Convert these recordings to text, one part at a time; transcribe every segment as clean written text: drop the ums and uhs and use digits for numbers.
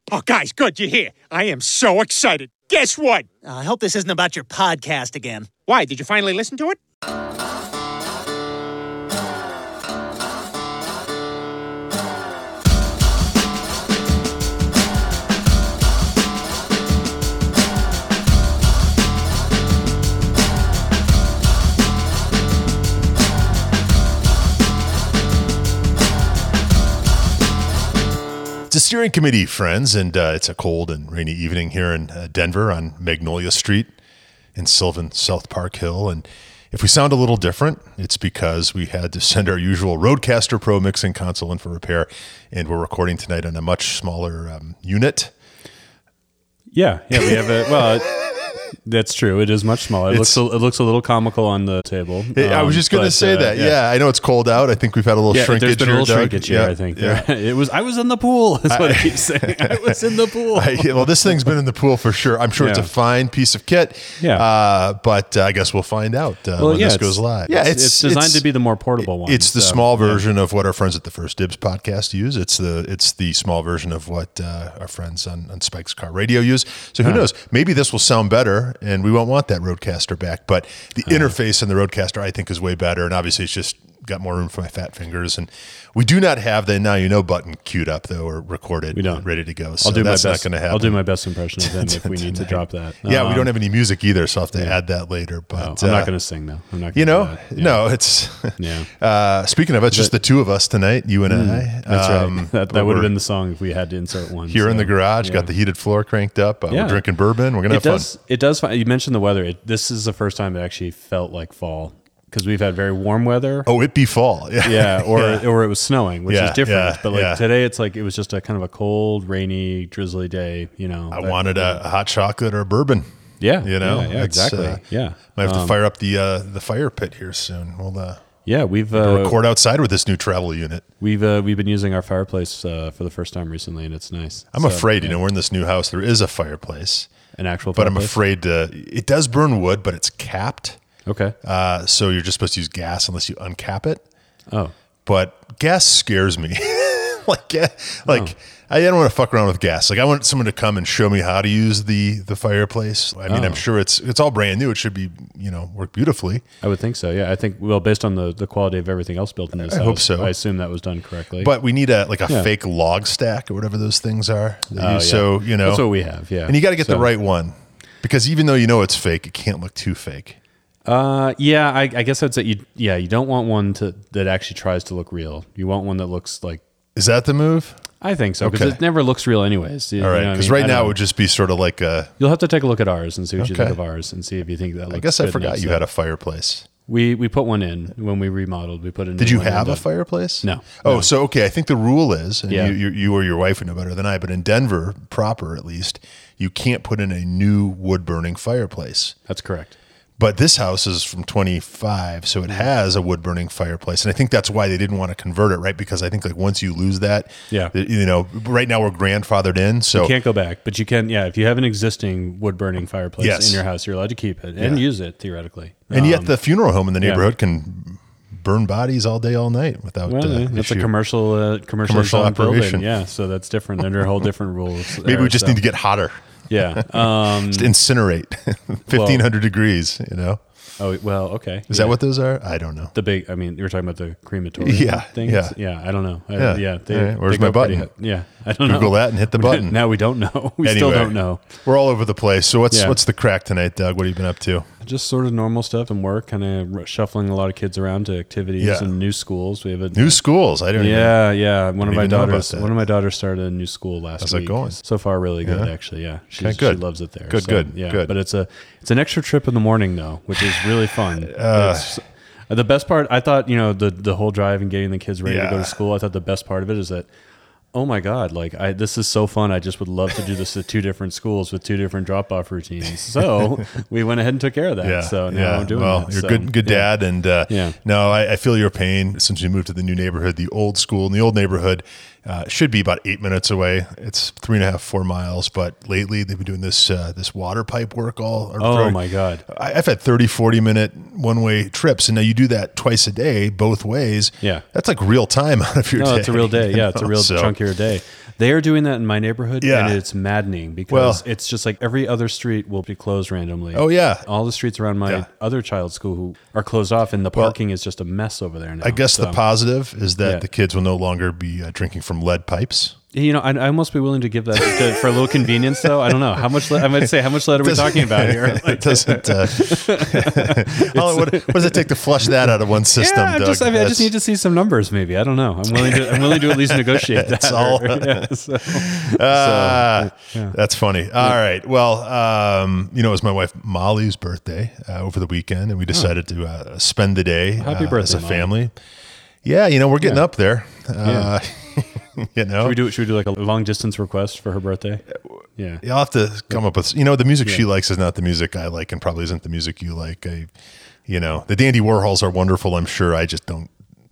Oh, guys, good, you're here. I am so excited. Guess what? I hope this isn't about your podcast again. Why, did you finally listen to it? It's a steering committee, friends, and it's a cold and rainy evening here in Denver on Magnolia Street in Sylvan, South Park Hill. And if we sound a little different, it's because we had to send our usual Rodecaster Pro mixing console in for repair, and we're recording tonight on a much smaller unit. Yeah, we have that's true. It is much smaller. It looks a little comical on the table. I was just going to say that. Yeah, I know it's cold out. I think we've had a little shrinkage. There's been a little shrinkage here, yeah, I think. Yeah. I was in the pool. That's what I keep saying. I was in the pool. Well, this thing's been in the pool for sure. I'm sure it's a fine piece of kit. Yeah. But I guess we'll find out when this goes live. Yeah, it's designed to be the more portable one. It's the small version of what our friends at the First Dibs podcast use. It's the small version of what our friends on Spike's Car Radio use. So who knows? Maybe this will sound better, and we won't want that Rodecaster back. But the interface in the Rodecaster, I think, is way better. And obviously, it's just got more room for my fat fingers. And we do not have the Now You Know button queued up, though, or recorded, ready to go. So that's not going to happen. I'll do my best impression of them if we need to drop that. Yeah, we don't have any music either, so I'll have to add that later. But I'm not going to sing, though. I'm not. No, it's. Speaking of it, it's just the two of us tonight, you and I. That's right. That would have been the song if we had to insert one. Here in the garage, got the heated floor cranked up. We're drinking bourbon. We're going to have fun. It does. You mentioned the weather. This is the first time it actually felt like fall. Because we've had very warm weather. Oh, it be fall. Yeah. Or it was snowing, which is different. But today, it's like it was just a kind of a cold, rainy, drizzly day. I wanted a hot chocolate or a bourbon. Yeah. Exactly. Might have to fire up the fire pit here soon. We've record outside with this new travel unit. We've been using our fireplace for the first time recently, and it's nice. I'm afraid. We're in this new house. There is a fireplace, an actual but fireplace? I'm afraid it does burn wood, but it's capped. Okay. So you're just supposed to use gas unless you uncap it. Oh. But gas scares me. I don't want to fuck around with gas. I want someone to come and show me how to use the fireplace. I mean, I'm sure it's all brand new. It should be, work beautifully. I would think so. Yeah. I think, based on the quality of everything else built in this house, hope so. I assume that was done correctly. But we need a fake log stack or whatever those things are. So, that's what we have. Yeah. And you got to get the right one, because even though it's fake, it can't look too fake. I guess I'd say you don't want one that actually tries to look real. You want one that looks like. Is that the move? I think so, because it never looks real anyways. All right, because right now it would just be sort of like a. You'll have to take a look at ours and see what you think of ours and see if you think that looks. I guess I forgot you had a fireplace. We put one in when we remodeled. We put in. Did you have a fireplace? No. Oh, so okay. I think the rule is, and you or your wife would know better than I, but in Denver proper, at least, you can't put in a new wood burning fireplace. That's correct. But this house is from 25, so it has a wood-burning fireplace. And I think that's why they didn't want to convert it, right? Because I think once you lose that, right now we're grandfathered in. So you can't go back, but you can, if you have an existing wood-burning fireplace in your house, you're allowed to keep it and use it, theoretically. And yet the funeral home in the neighborhood can burn bodies all day, all night without that's a commercial operation. Building. Yeah, so that's different. Under a whole different rules. Maybe we just need to get hotter. Yeah. Just incinerate 1,500 degrees, Oh, well, okay. Is that what those are? I don't know. The big, you were talking about the crematorium things? Yeah, I don't know. Where's my button? I don't know. Google that and hit the button. Now we don't know. We still don't know. We're all over the place. So what's the crack tonight, Doug? What have you been up to? Just sort of normal stuff and work, kind of shuffling a lot of kids around to activities and new schools. We have new schools. I don't know. Yeah. One of my daughters started a new school last week. How's it going? So far, really good, actually. Yeah. She loves it there. Good. Yeah. Good. But it's an extra trip in the morning though, which is really fun. The best part, I thought, the whole drive and getting the kids ready to go to school, I thought the best part of it is that, oh my God, this is so fun. I just would love to do this at two different schools with two different drop-off routines. So we went ahead and took care of that. So now I'm doing that. You're good dad. And no, I feel your pain since we moved to the new neighborhood. The old school in the old neighborhood should be about 8 minutes away. It's 3.5, 4 miles. But lately they've been doing this water pipe work my God. I've had 30, 40-minute one-way trips. And now you do that twice a day, both ways. Yeah. That's like real time out of your day. No, it's a real day. Yeah, it's a real chunk of your day. They are doing that in my neighborhood, Yeah. and it's maddening because it's just like every other street will be closed randomly. Oh, yeah. All the streets around my other child's school who are closed off, and the parking is just a mess over there now. I guess the So, positive is that the kids will no longer be drinking from lead pipes. you know, I almost be willing to give that for a little convenience, though. I don't know how much. I might say, how much lead are we talking about here? It doesn't. What does it take to flush that out of one system, Yeah, Doug? I just need to see some numbers. Maybe I don't know. I'm willing to at least negotiate that. That's all. Yeah. That's funny. All right. Well, it was my wife Molly's birthday over the weekend, and we decided to spend the day Happy birthday, as a Molly. family. Yeah, we're getting up there. Should we do like a long distance request for her birthday? Yeah. You'll have to come up with, the music she likes is not the music I like, and probably isn't the music you like. The Dandy Warhols are wonderful. I'm sure I just don't.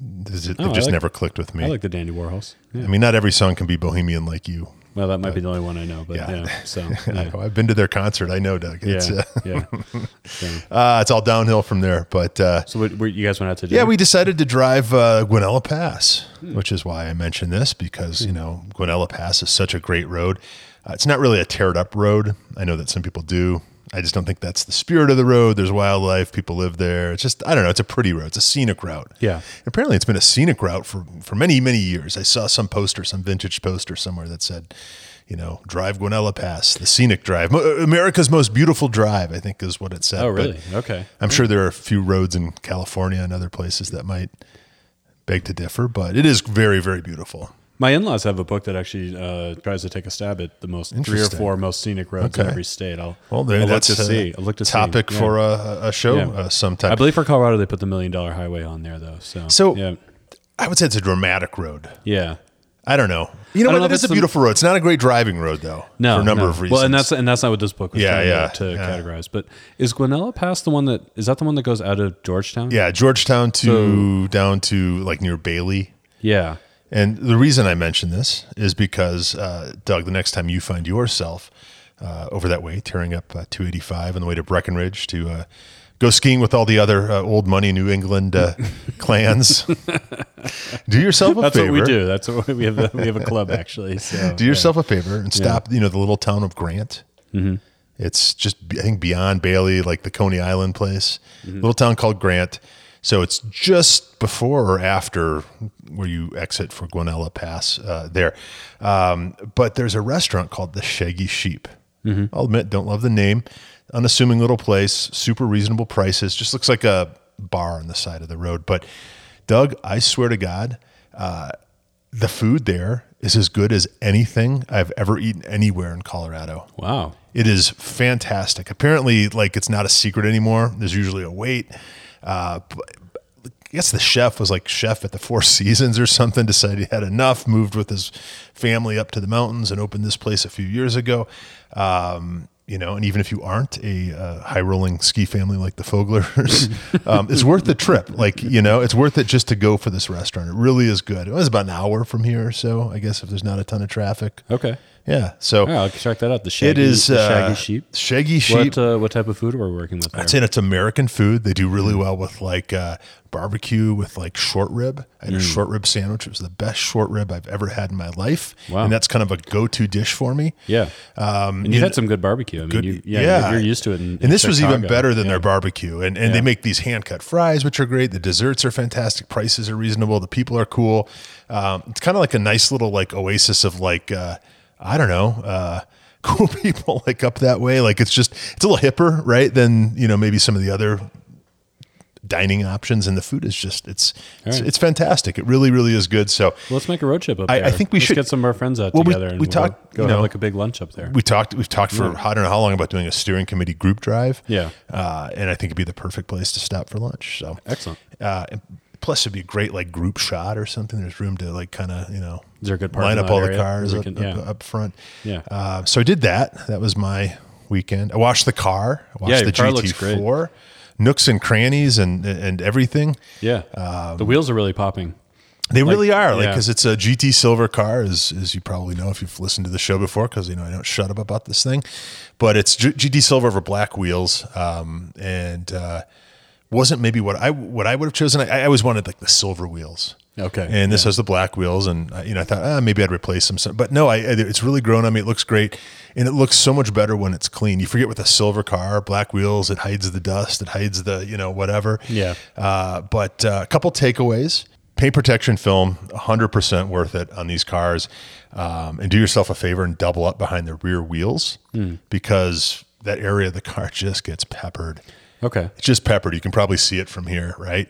It never clicked with me. I like the Dandy Warhols. Yeah. I mean, not every song can be bohemian like you. Well, that might be the only one I know, but So yeah. I've been to their concert. I know, Doug. It's, yeah. it's all downhill from there. But So what you guys went out to do? yeah, we decided to drive Guanella Pass, which is why I mentioned this, because Guanella Pass is such a great road. It's not really a teared up road. I know that some people do. I just don't think that's the spirit of the road. There's wildlife. People live there. It's just, I don't know. It's a pretty road. It's a scenic route. Yeah. Apparently it's been a scenic route for many, many years. I saw some vintage poster somewhere that said, drive Guanella Pass, the scenic drive. America's most beautiful drive, I think is what it said. Oh, really? Okay. I'm sure there are a few roads in California and other places that might beg to differ, but it is very, very beautiful. My in-laws have a book that actually tries to take a stab at the most 3 or 4 most scenic roads in every state. I'll look to see. Topic for a show sometime. I believe for Colorado they put the $1 Million Highway on there though. So yeah. I would say it's a dramatic road. Yeah. I don't know. It is a beautiful road. It's not a great driving road though. For a number of reasons. Well, and that's not what this book was trying to categorize. But is Guanella Pass the one that goes out of Georgetown? Yeah, Georgetown down to like near Bailey. Yeah. And the reason I mention this is because, Doug, the next time you find yourself over that way, tearing up 285 on the way to Breckenridge to go skiing with all the other old money New England clans, do yourself a That's favor. what we do. That's what we have. We have a club actually. So, do yourself a favor and stop. The little town of Grant. Mm-hmm. It's just, I think, beyond Bailey, like the Coney Island place. Little town called Grant. So it's just before or after where you exit for Guanella Pass there. But there's a restaurant called the Shaggy Sheep. I'll admit, don't love the name. Unassuming little place, super reasonable prices. Just looks like a bar on the side of the road. But Doug, I swear to God, the food there is as good as anything I've ever eaten anywhere in Colorado. Wow. It is fantastic. Apparently, it's not a secret anymore. There's usually a wait. But I guess the chef was like chef at the Four Seasons or something, decided he had enough, moved with his family up to the mountains and opened this place a few years ago. And even if you aren't a high rolling ski family like the Foglers, it's worth the trip. It's worth it just to go for this restaurant. It really is good. It was about an hour from here or so, I guess, if there's not a ton of traffic. Okay. Yeah. So I'll check that out. The Shaggy Sheep. Shaggy Sheep. What type of food are we working with there? I'd say it's American food. They do really well with barbecue with short rib. I had a short rib sandwich. It was the best short rib I've ever had in my life. Wow. And that's kind of a go-to dish for me. Yeah. And you had some good barbecue. I mean, you're used to it. And this was even better than their barbecue. And they make these hand-cut fries, which are great. The desserts are fantastic. Prices are reasonable. The people are cool. It's kind of like a nice little oasis of I don't know, cool people up that way. It's a little hipper, right? Than, maybe some of the other dining options, and the food is just, it's fantastic. It really, really is good. So let's make a road trip up there. I think let's get some of our friends out together and we talked, go have a big lunch up there. We've talked for, I don't know how long about doing a steering committee group drive. Yeah. And I think it'd be the perfect place to stop for lunch. So excellent. Plus, it'd be a great group shot or something. There's room to kind of Is there a good line up all area the cars up front. Yeah. So I did that. That was my weekend. I washed the car. I washed the car looks great. GT4, nooks and crannies and everything. Yeah. The wheels are really popping. They really are, because it's a GT silver car, as you probably know if you've listened to the show before, because I don't shut up about this thing. But it's GT silver over black wheels, and wasn't maybe what I would have chosen. I always wanted the silver wheels. Okay. And this has the black wheels, and I thought maybe I'd replace them. But no, it's really grown on me. It looks great, and it looks so much better when it's clean. You forget with a silver car, black wheels, it hides the dust, it hides the whatever. Yeah. But a couple takeaways: paint protection film, 100% worth it on these cars. And do yourself a favor and double up behind the rear wheels because that area of the car just gets peppered. Okay. It's just peppered. You can probably see it from here, right?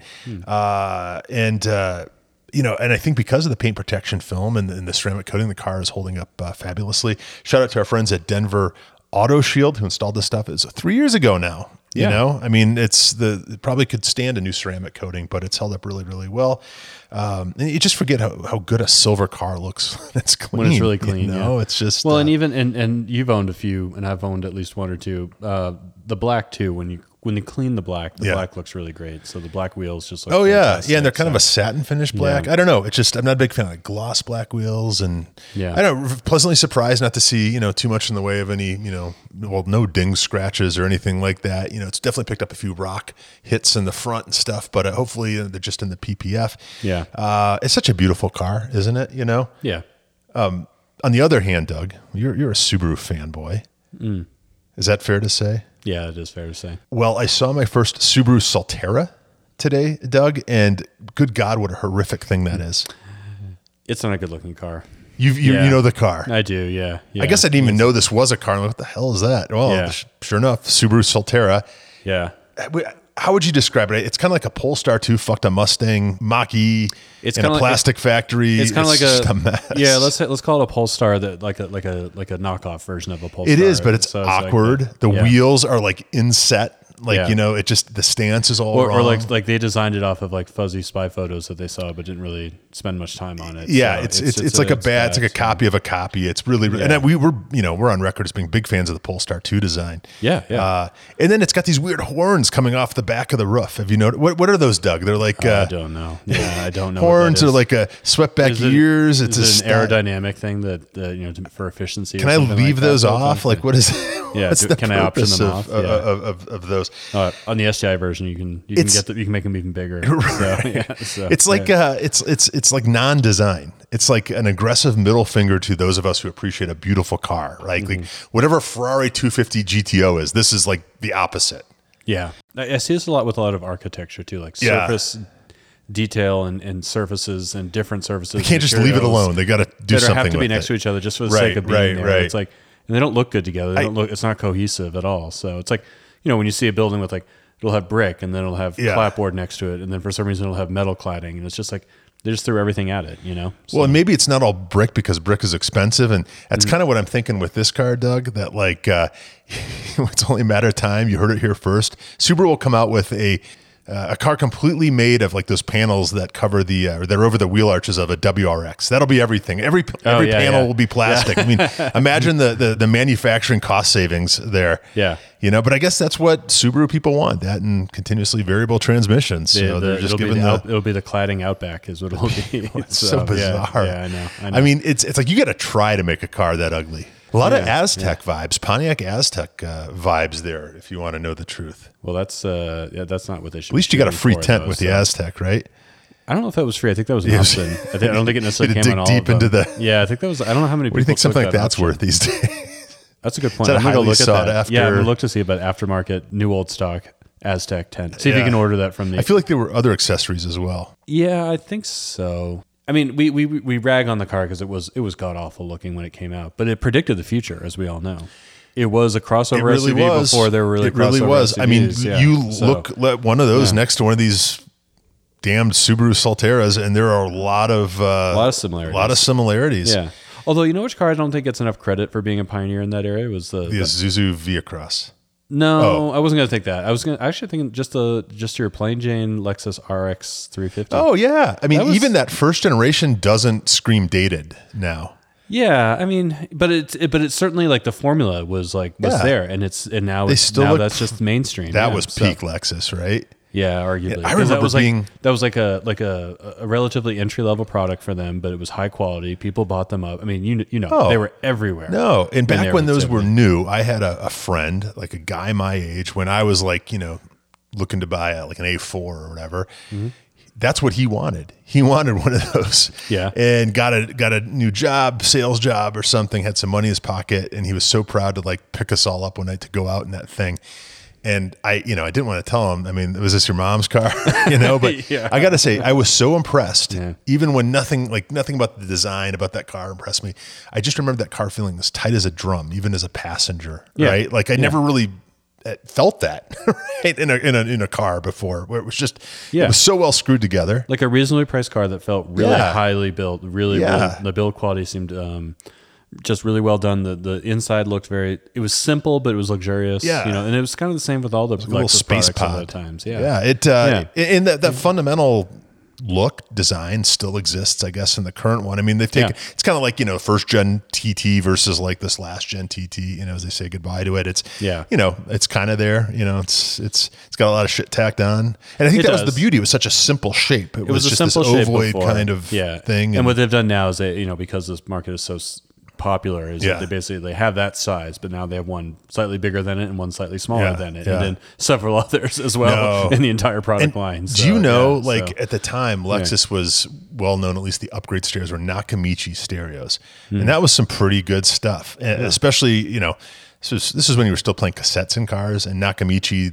And I think because of the paint protection film and the ceramic coating, the car is holding up fabulously. Shout out to our friends at Denver Auto Shield who installed this stuff. It's 3 years ago now. You know, I mean, it probably could stand a new ceramic coating, but it's held up really, really well. And you just forget how good a silver car looks when it's clean. When it's really clean, it's just well, and even and you've owned a few, and I've owned at least one or two. The black too. When you clean the black looks really great. So the black wheels just look fantastic. And they're kind of a satin finish black. I don't know. It's just I'm not a big fan of like gloss black wheels, and I don't know, pleasantly surprised not to see too much in the way of any no ding scratches or anything like that. It's definitely picked up a few rock hits in the front and stuff, but hopefully they're just in the PPF. Yeah, it's such a beautiful car, isn't it? Yeah. On the other hand, Doug, you're a Subaru fanboy. Is that fair to say? Yeah, it is fair to say. Well, I saw my first Subaru Solterra today, Doug, and good God, what a horrific thing that is. It's not a good looking car. You know the car. I do, yeah. I guess I didn't even know this was a car. I'm like, what the hell is that? Well, sure enough, Subaru Solterra. Yeah. How would you describe it? It's kind of like a Polestar 2 fucked a Mustang Mach-E in a plastic factory. It's kind of like just a mess. Yeah, let's call it a Polestar that like a knockoff version of a Polestar. It is, but it's awkward. Like the wheels are like inset. It just the stance is all wrong. Or like they designed it off of like fuzzy spy photos that they saw, but didn't really spend much time on it. Yeah, so it's like it's like a copy of a copy. It's really, and we're on record as being big fans of the Polestar 2 design. Yeah. And then it's got these weird horns coming off the back of the roof. Have you noticed? What are those, Doug? They're like I don't know. Yeah, I don't know. Horns are like a swept back ears. It's an aerodynamic thing that for efficiency. Can I leave those off? Like what is? Yeah. Can I option them off? Of those? On the STI version, you can make them even bigger. Right. It's like it's like non-design. It's like an aggressive middle finger to those of us who appreciate a beautiful car. Right? Like whatever Ferrari 250 GTO is, this is like the opposite. Yeah, I see this a lot with a lot of architecture too, like surface detail and surfaces and different surfaces. They can't just leave it alone. They got to do something. They have to be next to each other just for the sake of being there. It's like, and they don't look good together. It's not cohesive at all. So it's like, when you see a building with like, it'll have brick and then it'll have clapboard next to it, and then for some reason it'll have metal cladding, and it's just like they just threw everything at it, So. Well, and maybe it's not all brick because brick is expensive, and that's kind of what I'm thinking with this car, Doug. That like it's only a matter of time. You heard it here first. Subaru will come out with a car completely made of like those panels that cover they're over the wheel arches of a WRX. That'll be everything. Every panel will be plastic. I mean, imagine the manufacturing cost savings there. Yeah. But I guess that's what Subaru people want, that and continuously variable transmissions. So they're just giving it'll be the cladding Outback is what it'll be. It's so bizarre. Yeah, I know. I mean, it's like you got to try to make a car that ugly. A lot of Aztec vibes, Pontiac Aztec vibes there, if you want to know the truth. Well, that's not what they should. At least you got a free tent with the Aztec, right? I don't know if that was free. I think that was an option. I don't think it necessarily came on all deep of them. into the. Yeah, I think that was. I don't know how many. What do you think something like that's worth these days? That's a good point. I'm going to look at that. After? Yeah, I'm going to look to see about aftermarket, new old stock Aztec tent. See if you can order that from the. I feel like there were other accessories as well. Yeah, I think so. I mean, we rag on the car because it was god awful looking when it came out, but it predicted the future, as we all know. It was a crossover SUV before there were really crossover SUVs. It really was. I mean, you look at one of those next to one of these damned Subaru Solterras, and there are a lot of similarities. Yeah. Although, which car I don't think gets enough credit for being a pioneer in that area was the Isuzu Via-Cross. No, I wasn't going to think that. I was actually thinking just your plain Jane Lexus RX 350. Oh yeah, I mean even that first generation doesn't scream dated now. Yeah, I mean, but it's certainly like the formula was there, and now that's just mainstream. That was peak Lexus, right? Yeah, arguably. Yeah, I remember that was like a relatively entry level product for them, but it was high quality. People bought them up. I mean, they were everywhere. No, and back when those were new, I had a friend, like a guy my age, when I was like, looking to buy like an A4 or whatever. Mm-hmm. that's what he wanted. He wanted one of those. Yeah. And got a new job, sales job or something, had some money in his pocket. And he was so proud to like pick us all up one night to go out in that thing. And I didn't want to tell him, I mean, was this your mom's car? But Yeah. I got to say, I was so impressed, Yeah. even when nothing about the design, about that car impressed me. I just remember that car feeling as tight as a drum, even as a passenger, Yeah. right? Like I never really felt that right? in a car before, where it was just, it was so well screwed together. Like a reasonably priced car that felt really highly built, really, the build quality seemed just really well done. The inside looked it was simple, but it was luxurious. Yeah. And it was kind of the same with all the little Lexus space products pod at times. In that fundamental look design still exists, I guess, in the current one. I mean, they've taken it's kind of like first gen TT versus like this last gen TT. As they say goodbye to it, it's it's kind of there. It's got a lot of shit tacked on, and I think that was the beauty. It was such a simple shape. It was just this ovoid kind of thing. And what they've done now is because this market is so popular, is that they have that size, but now they have one slightly bigger than it and one slightly smaller than it, and then several others as well in the entire product line. So, at the time, Lexus was well known, at least the upgrade stereos were Nakamichi stereos, and that was some pretty good stuff. And especially, this is when you were still playing cassettes in cars, and Nakamichi,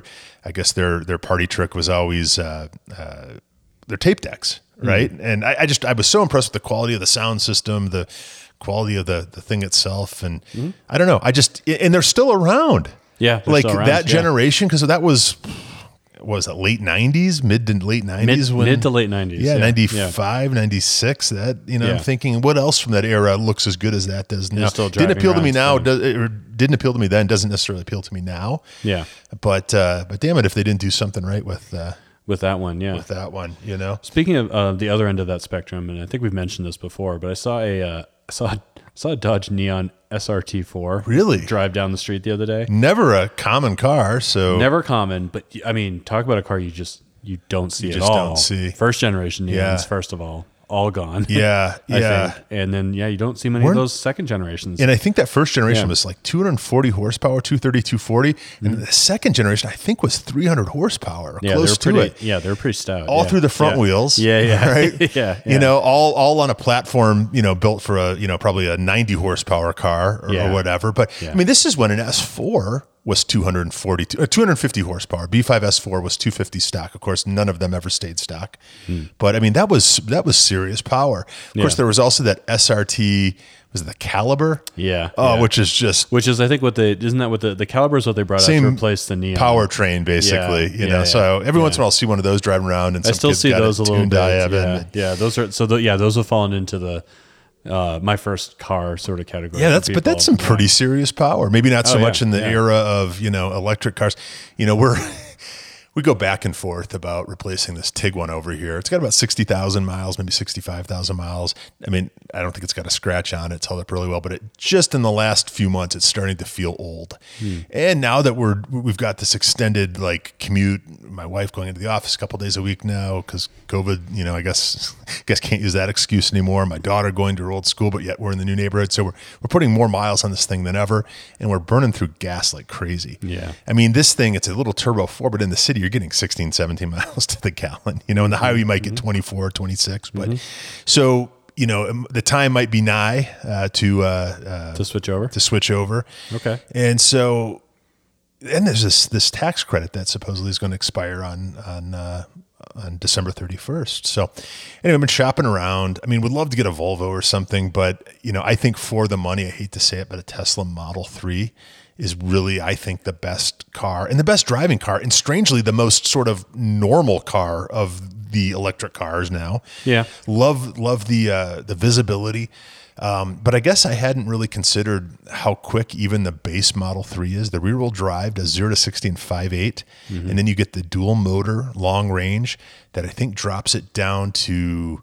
their party trick was always their tape decks, right? And I was so impressed with the quality of the sound system, the quality of the thing itself, and I don't know, and they're still around. Yeah, like that generation, because that was it late 90s, mid to late 90s? Mid to late 90s. Yeah, 95, 96. That, I'm thinking, what else from that era looks as good as that does now? Didn't appeal to me now, or didn't appeal to me then, doesn't necessarily appeal to me now. Yeah. But damn it, if they didn't do something right with that one, With that one, Speaking of the other end of that spectrum, and I think we've mentioned this before, but I saw a Dodge Neon SRT4 really drive down the street the other day. Never a common car, so never common, but I mean, talk about a car you don't see at all. Don't see. First generation Neons, first of all gone. Yeah, I think. And then you don't see many of those second generations. And I think that first generation was like 240 horsepower, 230, 240, and the second generation I think was 300 horsepower, close to it. Yeah, they were pretty stout. All through the front wheels. Yeah. Right? yeah. All on a platform, built for probably a 90 horsepower car or whatever. But I mean, this is when an S4 was 250 horsepower. B5 S4 was 250 stock. Of course, none of them ever stayed stock. But I mean, that was serious power. Of course, there was also that SRT. Was it the Caliber? Yeah. Which is I think isn't that what the Caliber is what they brought out to replace the Neon powertrain, basically. So every once in a while, I'll see one of those driving around, and I still see those a little bit. Those are those have fallen into the my first car sort of category. Yeah, that's some pretty serious power. Maybe not so much in the era of electric cars. We go back and forth about replacing this Tiguan over here. It's got about 60,000 miles, maybe 65,000 miles. I mean, I don't think it's got a scratch on it. It's held up really well, but just in the last few months, it's starting to feel old. And now that we've got this extended commute, my wife going into the office a couple days a week now because COVID, I guess can't use that excuse anymore. My daughter going to her old school, but yet we're in the new neighborhood. So we're putting more miles on this thing than ever, and we're burning through gas like crazy. Yeah. I mean, this thing, it's a little turbo 4, but in the city, you're getting 16, 17 miles to the gallon. In the highway, you might get 24, 26. But so, the time might be nigh to switch over. Okay. And so, and there's this tax credit that supposedly is going to expire on December 31st. So anyway, I've been shopping around. I mean, would love to get a Volvo or something, but I think for the money, I hate to say it, but a Tesla Model 3 is really, I think, the best car and the best driving car, and strangely the most sort of normal car of the electric cars now. Yeah. Love the visibility. But I guess I hadn't really considered how quick even the base Model 3 is. The rear-wheel drive does 0 to 60 in 5.8, and then you get the dual motor long range that I think drops it down to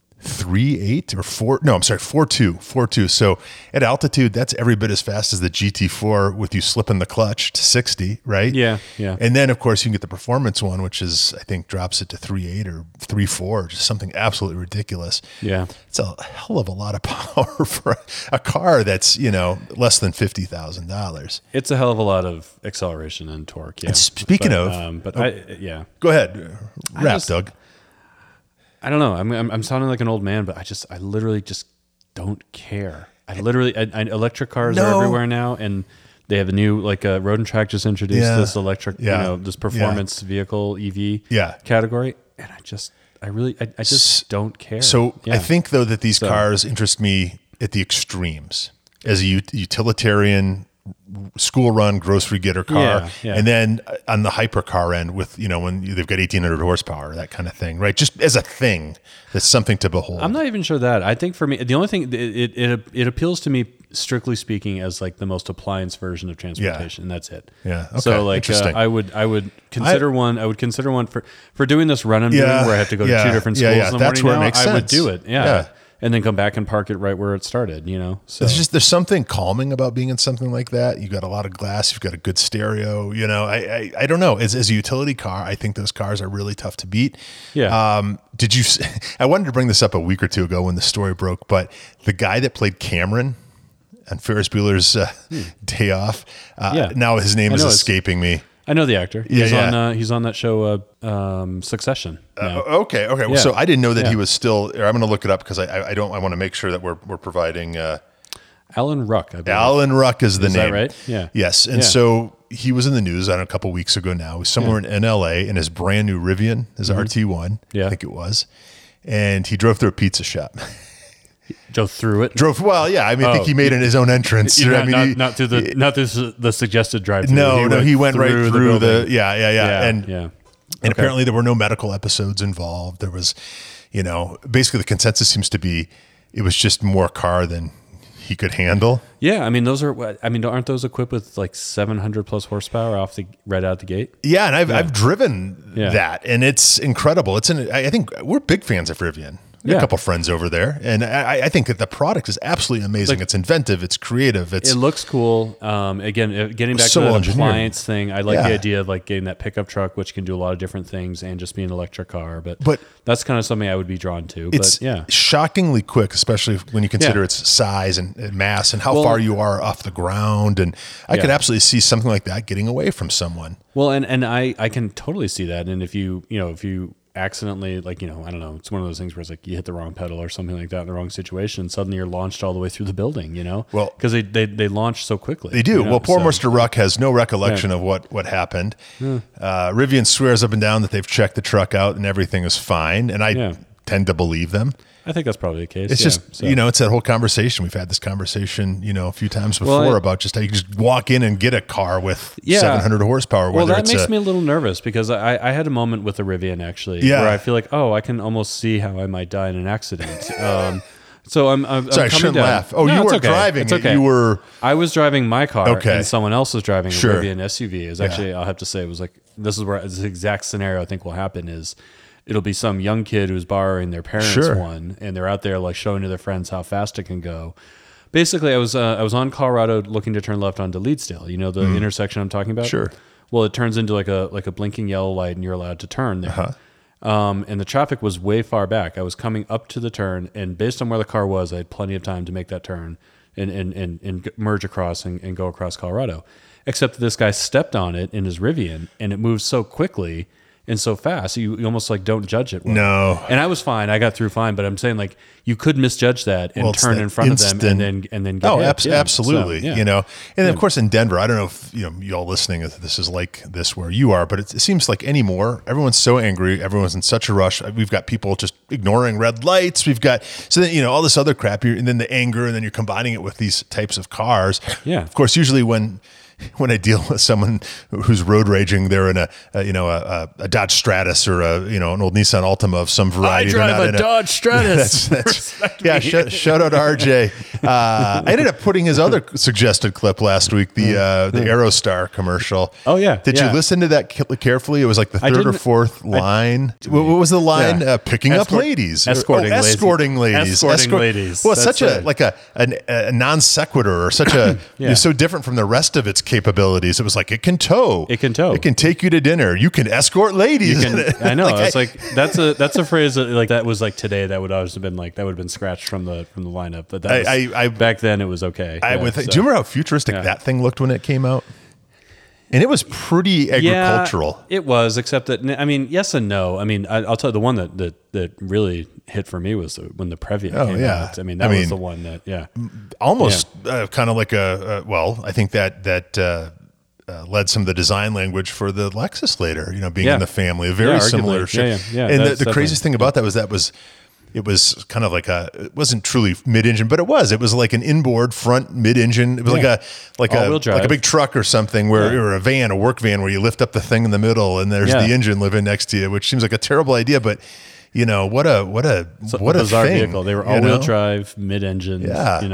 3.8 or 4. No, I'm sorry, 4.2. So at altitude, that's every bit as fast as the GT4 with you slipping the clutch to 60, right? Yeah. And then, of course, you can get the performance one, which is, I think, drops it to 3.8 or 3.4, just something absolutely ridiculous. Yeah. It's a hell of a lot of power for a car that's, less than $50,000. It's a hell of a lot of acceleration and torque. Yeah. And speaking of, go ahead. Doug. I don't know. I'm sounding like an old man, but I literally just don't care. Electric cars are everywhere now, and they have a new Road and Track just introduced this electric, this performance vehicle EV category, and I just don't care. So I think though that these cars interest me at the extremes as a utilitarian school run grocery getter car, and then on the hypercar end with when they've got 1,800 horsepower, that kind of thing, right? Just as a thing that's something to behold. I'm not even sure that. I think for me, the only thing it appeals to me, strictly speaking, as the most appliance version of transportation. And that's it. Yeah. Okay. So I would consider one. I would consider one for doing this run I'm doing where I have to go to 2 different schools in the that's morning. Where Now, it makes sense. I would do it. Yeah. And then come back and park it right where it started, So there's something calming about being in something like that. You got a lot of glass, you've got a good stereo, I don't know. As a utility car, I think those cars are really tough to beat. Yeah. I wanted to bring this up a week or two ago when the story broke, but the guy that played Cameron on Ferris Bueller's Day Off, now his name is escaping me. I know the actor. He's on that show, Succession. Okay. Well, so I didn't know that he was still. I'm going to look it up because I want to make sure that we're providing. Alan Ruck. I believe. Alan Ruck is the name. Is that right? Yeah. Yes, and so he was in the news a couple weeks ago. Now he's somewhere in L.A. in his brand new Rivian, his RT1. I think it was, and he drove through a pizza shop. Drove through it. I think he made his own entrance. Not through the suggested drive-through. No, he went right through the and apparently there were no medical episodes involved. There was, basically the consensus seems to be it was just more car than he could handle. Yeah, aren't those equipped with 700 plus horsepower right out the gate? Yeah, and I've driven that, and it's incredible. I think we're big fans of Rivian. A couple friends over there, and I think that the product is absolutely amazing. It's inventive, it's creative, it looks cool. Again, getting back to the appliance thing, I like the idea of getting that pickup truck, which can do a lot of different things, and just be an electric car. But that's kind of something I would be drawn to. It's shockingly quick, especially when you consider its size and mass and how far you are off the ground. And I could absolutely see something like that getting away from someone. Well, and I can totally see that. And if you accidentally, I don't know, it's one of those things where it's you hit the wrong pedal or something like that in the wrong situation, suddenly you're launched all the way through the building, Well, because they launch so quickly. They do. Well, poor Mr. Ruck has no recollection of what happened. Rivian swears up and down that they've checked the truck out and everything is fine, and I tend to believe them. I think that's probably the case. It's just, it's that whole conversation. We've had this conversation, a few times before about just how you just walk in and get a car with 700 horsepower. Well, that makes me a little nervous because I had a moment with the Rivian actually where I feel I can almost see how I might die in an accident. So I'm sorry, I shouldn't laugh. Oh, you weren't driving. It's okay. You were. I was driving my car, and someone else was driving a Sure. Rivian SUV. It was actually, I'll have to say, it was this is where this exact scenario I think will happen is. It'll be some young kid who's borrowing their parents' one, and they're out there showing to their friends how fast it can go. Basically, I was on Colorado looking to turn left onto Leedsdale. You know the intersection I'm talking about? Sure. Well, it turns into like a blinking yellow light, and you're allowed to turn there. And the traffic was way far back. I was coming up to the turn, and based on where the car was, I had plenty of time to make that turn and merge across and go across Colorado. Except that this guy stepped on it in his Rivian, and it moved so quickly and so fast, you almost don't judge it well. No. And I was fine. I got through fine, but I'm saying you could misjudge that and turn in front of them and then get hit. Absolutely. So, And then of course in Denver, I don't know if y'all listening, if this is like this where you are, but it seems like anymore, everyone's so angry, everyone's in such a rush. We've got people just ignoring red lights. We've got all this other crap, and then the anger, and then you're combining it with these types of cars. Yeah. Of course, usually when I deal with someone who's road raging, they're in a Dodge Stratus or an old Nissan Altima of some variety. I drive a Dodge Stratus. Shout out RJ. I ended up putting his other suggested clip last week, the Aerostar commercial. Oh yeah. Did you listen to that carefully? It was like the third or fourth line. What was the line? Picking up ladies, escorting ladies. Well, it's such a non sequitur, or such a it's so different from the rest of its capabilities. It was it can tow. It can take you to dinner. You can escort ladies. I know. It's that's a phrase that was today. That would always have been that would have been scratched from the lineup. But that was, back then it was okay. Do you remember how futuristic that thing looked when it came out? And it was pretty agricultural. Yeah, it was, except that, I mean, yes and no. I mean, I'll tell you, the one that really hit for me was when the Previa came out. I mean, that was the one that, almost kind of like I think that led some of the design language for the Lexus later, being in the family, a very similar shape. And the craziest thing about that was it was kind of like it wasn't truly mid-engine, but it was like an inboard front mid-engine. It was like a big truck or something or a van, a work van where you lift up the thing in the middle and there's the engine living next to you, which seems like a terrible idea, but what a bizarre thing, vehicle. They were all-wheel drive, mid-engine,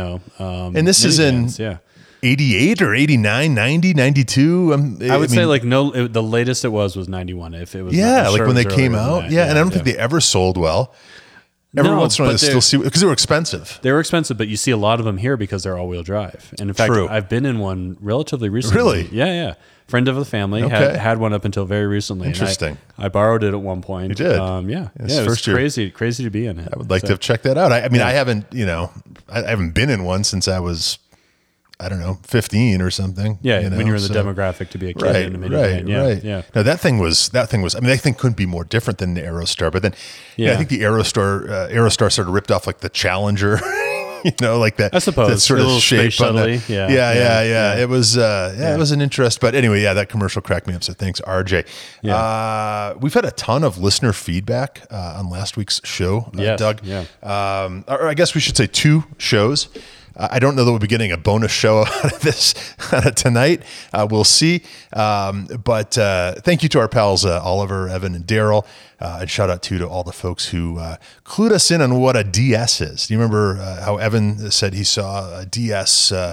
and this is in 88 or 89, 90, 92. I would say the latest it was 91. If it was, like when they came out. And I don't think they ever sold well. Every once in a while, they still see because they were expensive. They were expensive, but you see a lot of them here because they're all-wheel drive. And in fact, I've been in one relatively recently. Really? Yeah. Friend of the family had one up until very recently. Interesting. And I borrowed it at one point. You did? It was crazy to be in it. I would like to have checked that out. I mean, I haven't, I haven't been in one since I was, I don't know, 15 or something. Yeah, when you were in the demographic to be a kid in a minivan. Yeah. No, that thing was. I mean, that thing couldn't be more different than the Aerostar. But then, I think the Aerostar sort of ripped off like the Challenger. Like that. I suppose that sort of shape. Yeah. It was. It was an interest. But anyway, that commercial cracked me up. So thanks, RJ. Yeah. We've had a ton of listener feedback on last week's show, Doug. Yeah. Or I guess we should say 2 shows. I don't know that we'll be getting a bonus show out of this tonight. We'll see. But thank you to our pals, Oliver, Evan, and Daryl. And shout out to all the folks who clued us in on what a DS is. Do you remember how Evan said he saw a DS or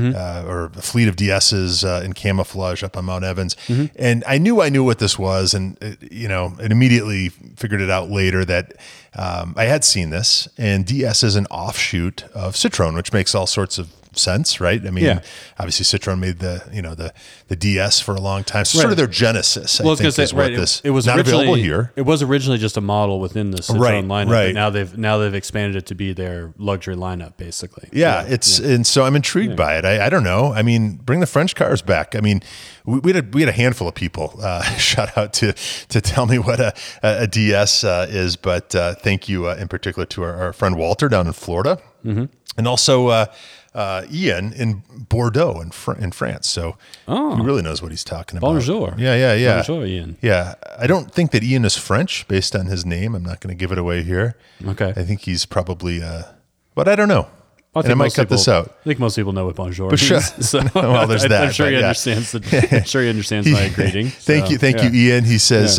a fleet of DSs in camouflage up on Mount Evans? Mm-hmm. And I knew what this was. And, and immediately figured it out later that I had seen this. And DS is an offshoot of Citroen, which makes all sorts of sense, right? I mean, obviously Citroen made the DS for a long time. So sort of their genesis, I think, is what this it was not available here. It was originally just a model within the Citroen lineup, but now they've expanded it to be their luxury lineup, basically. And so I'm intrigued by it. I don't know. I mean, bring the French cars back. I mean, we had a handful of people shout out to tell me what a DS is, but thank you in particular to our friend Walter down in Florida, and also Ian in Bordeaux in France. So he really knows what he's talking about. Bonjour. Yeah. Bonjour, Ian. Yeah. I don't think that Ian is French based on his name. I'm not going to give it away here. Okay. I think he's probably, but I don't know. I might cut this out. I think most people know what bonjour means. Sure. So, well, there's that. I'm sure he understands. I'm sure he understands my greeting. Thank you, Ian. He says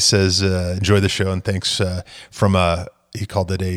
enjoy the show and thanks from he called it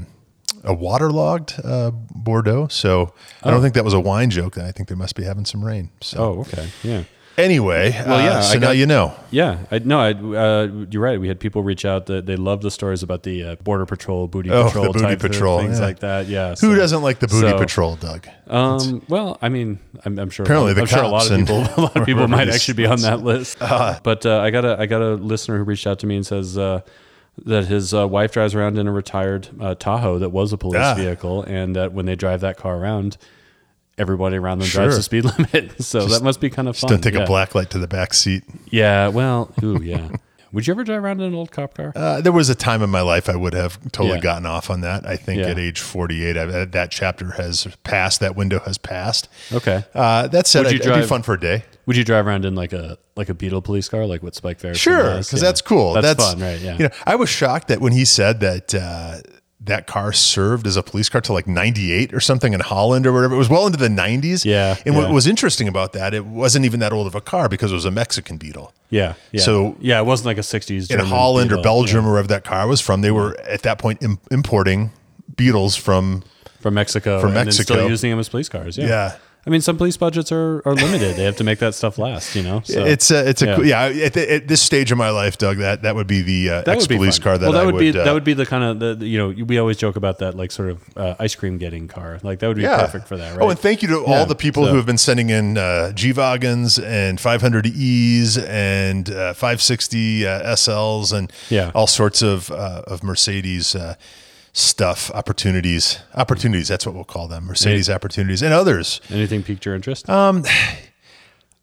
a waterlogged Bordeaux. So I don't think that was a wine joke. I think they must be having some rain. So. Okay. Yeah. Anyway, so now you know. Yeah, you're right. We had people reach out that they love the stories about the Border Patrol, Booty Patrol, the Booty Patrol, things like that. Yeah. Who doesn't like the Booty Patrol, Doug? Well, I mean, I'm sure. Apparently, I'm sure a lot of people might actually be on that list. But I got a listener who reached out to me and says that his wife drives around in a retired Tahoe that was a police vehicle, and that when they drive that car around, everybody around them drives the speed limit. So that must be kind of fun. Don't take a black light to the back seat. Yeah. Well, yeah. Would you ever drive around in an old cop car? There was a time in my life I would have totally gotten off on that. I think at age 48, that chapter has passed. That window has passed. Okay. That said, it'd be fun for a day. Would you drive around in like a Beetle police car, like what Spike Ferris? Sure, because that's cool. That's fun, right? Yeah. I was shocked that when he said that that car served as a police car till like 98 or something in Holland or whatever. It was well into the 90s. Yeah. And what was interesting about that, it wasn't even that old of a car because it was a Mexican Beetle. Yeah. So it wasn't like a 60s German in Holland Beetle, or Belgium or wherever that car was from. They were at that point importing Beetles from Mexico. And then still using them as police cars. Yeah. I mean, some police budgets are limited. They have to make that stuff last, So, it's at this stage of my life, Doug, that would be the ex-police car that that would be the kind of we always joke about that, like sort of ice cream getting car. Like that would be perfect for that, right? Oh, and thank you to all the people who have been sending in G-Wagons and 500Es and 560 SLs and all sorts of Mercedes stuff, opportunities, that's what we'll call them, Mercedes opportunities and others. Anything piqued your interest?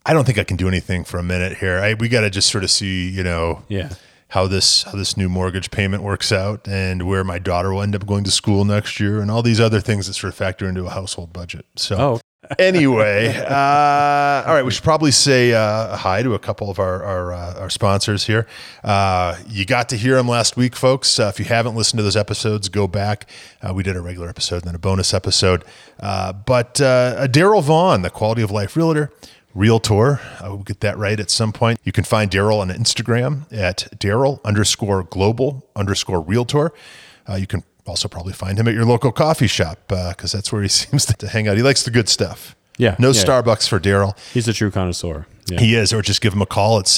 I don't think I can do anything for a minute here. We got to just sort of see, Yeah. how this new mortgage payment works out and where my daughter will end up going to school next year and all these other things that sort of factor into a household budget. So anyway, all right, we should probably say hi to a couple of our sponsors here. You got to hear them last week, folks. If you haven't listened to those episodes, go back. We did a regular episode and then a bonus episode. But Daryl Vaughn, the Quality of Life Realtor, Realtor. We'll get that right at some point. You can find Daryl on Instagram at Daryl_global_realtor. You can also probably find him at your local coffee shop because that's where he seems to hang out. He likes the good stuff. Yeah. No Starbucks for Daryl. He's a true connoisseur. Yeah. He is, or just give him a call at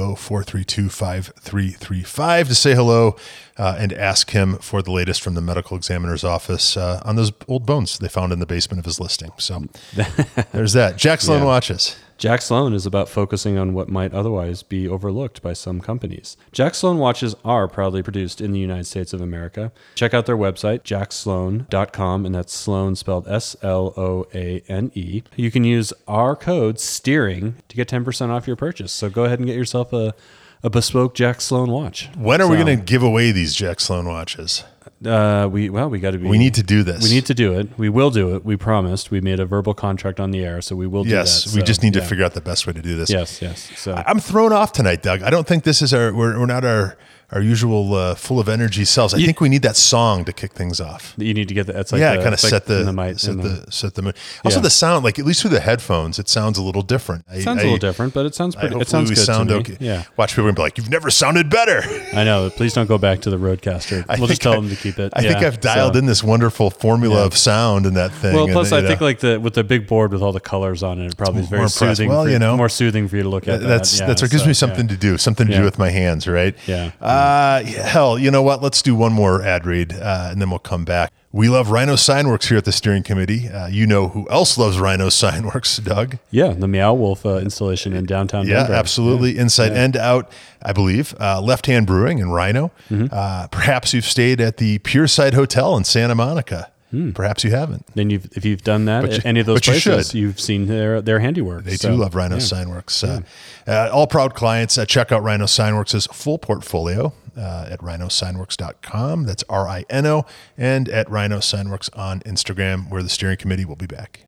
720-432-5335 to say hello and ask him for the latest from the medical examiner's office on those old bones they found in the basement of his listing. So there's that. Jack Sloan Watches. Jack Sloan is about focusing on what might otherwise be overlooked by some companies. Jack Sloan watches are proudly produced in the United States of America. Check out their website, jacksloan.com, and that's Sloan spelled SLOANE. You can use our code STEERING to get 10% off your purchase. So go ahead and get yourself a bespoke Jack Sloan watch. When are we going to give away these Jack Sloan watches? We got to be. We need to do this. We need to do it. We will do it. We promised. We made a verbal contract on the air, so we will do that. Yes, we just need to figure out the best way to do this. Yes. So I'm thrown off tonight, Doug. I don't think this is we're not our usual full of energy selves. I think we need that song to kick things off. You need to get that. Kind of set the mood. Also, the sound, like at least through the headphones, it sounds a little different. It sounds a little different, but it sounds pretty. It sounds good sound to me. okay. Yeah. Watch people and be like, "You've never sounded better." I know. Please don't go back to the Roadcaster. We'll just tell them to keep it. I think I've dialed in this wonderful formula of sound in that thing. Well, plus I think like with the big board with all the colors on it, it probably is very soothing. Well, more soothing for you to look at. That's what gives me something to do, to do with my hands, right? Yeah. Hell, you know what? Let's do one more ad read, and then we'll come back. We love Rhino Signworks here at the steering committee. You know who else loves Rhino Signworks, Doug? Yeah, the Meow Wolf installation in downtown Denver. Yeah, absolutely. Inside and out, I believe. Left Hand Brewing in Rhino. Mm-hmm. Perhaps you've stayed at the Pierside Hotel in Santa Monica. Perhaps you haven't. Then if you've done that at any of those places, you've seen their handiwork. They do love Rhino Signworks. All proud clients, check out Rhino Signworks' full portfolio at rhinosignworks.com. That's RINO, and at Rhino Signworks on Instagram, where the steering committee will be back.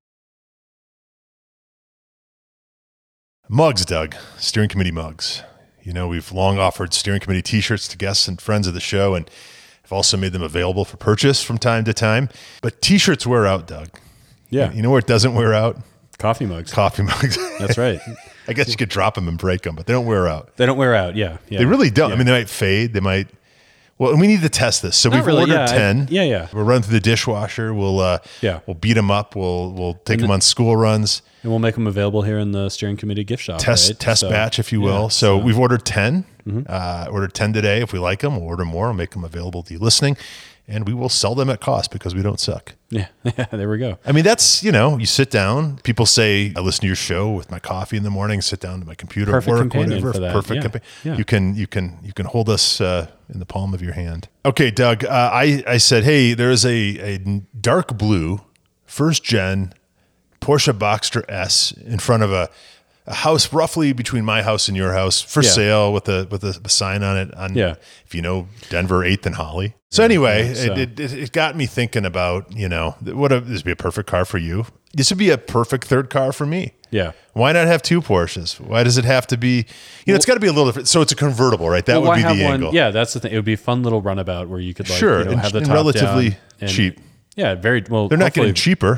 Mugs, Doug. Steering committee mugs. You know, we've long offered steering committee t-shirts to guests and friends of the show, and I've also made them available for purchase from time to time. But t-shirts wear out, Doug. Yeah. You know where it doesn't wear out? Coffee mugs. Coffee mugs. That's right. I guess you could drop them and break them, but they don't wear out. They don't wear out, yeah. They really don't. Yeah. I mean, they might fade. They might... Well, and we need to test this. So we've ordered 10. We'll run through the dishwasher. We'll beat them up. We'll take them on school runs. And we'll make them available here in the steering committee gift shop. Test batch, if you will. Yeah, so we've ordered 10. Ordered 10 today. If we like them, we'll order more. We'll make them available to you listening. And we will sell them at cost because we don't suck. Yeah, there we go. I mean, that's, you sit down. People say, I listen to your show with my coffee in the morning, sit down to my computer Perfect at work, companion whatever. for that. Perfect companion. Yeah. You can hold us in the palm of your hand. Okay, Doug, I said, hey, there's a dark blue first gen Porsche Boxster S in front of a house roughly between my house and your house for sale with a sign on it. If you know Denver 8th and Holly. So anyway, it got me thinking about, this would be a perfect car for you. This would be a perfect third car for me. Yeah. Why not have two Porsches? Why does it have to be, it's got to be a little different. So it's a convertible, right? That would be the angle. Yeah, that's the thing. It would be a fun little runabout where you could have the top relatively down cheap. Yeah, very well. They're not getting cheaper.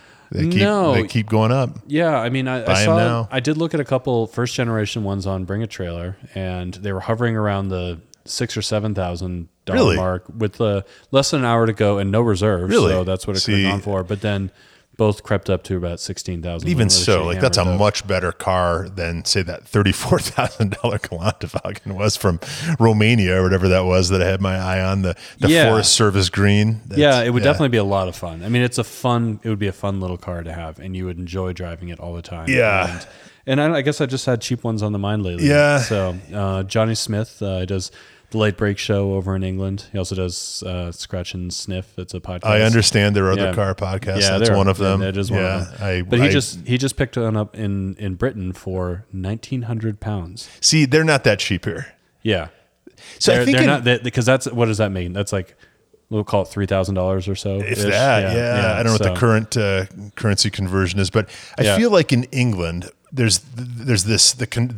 They keep going up. Yeah, I mean, I did look at a couple first generation ones on Bring a Trailer, and they were hovering around the $6,000 or $7,000 mark with less than an hour to go and no reserves. Really? So that's what it could have gone for. But then both crept up to about $16,000. Even so, that's a much better car than, say, that $34,000 Galantawagen was from Romania or whatever that was that I had my eye on, the Forest Service green. It would definitely be a lot of fun. I mean, it would be a fun little car to have, and you would enjoy driving it all the time. Yeah. And I guess I just had cheap ones on the mind lately. Yeah. So Johnny Smith does the Late Break Show over in England. He also does Scratch and Sniff. It's a podcast. I understand there are other car podcasts. Yeah, that's one of them. That is one of them. But he just picked one up in Britain for £1,900. See, they're not that cheap here. Yeah. So I think they're not because that's what does that mean? That's like we'll call it $3,000 or so. If that, yeah. I don't know what the current currency conversion is, but I feel like in England there's this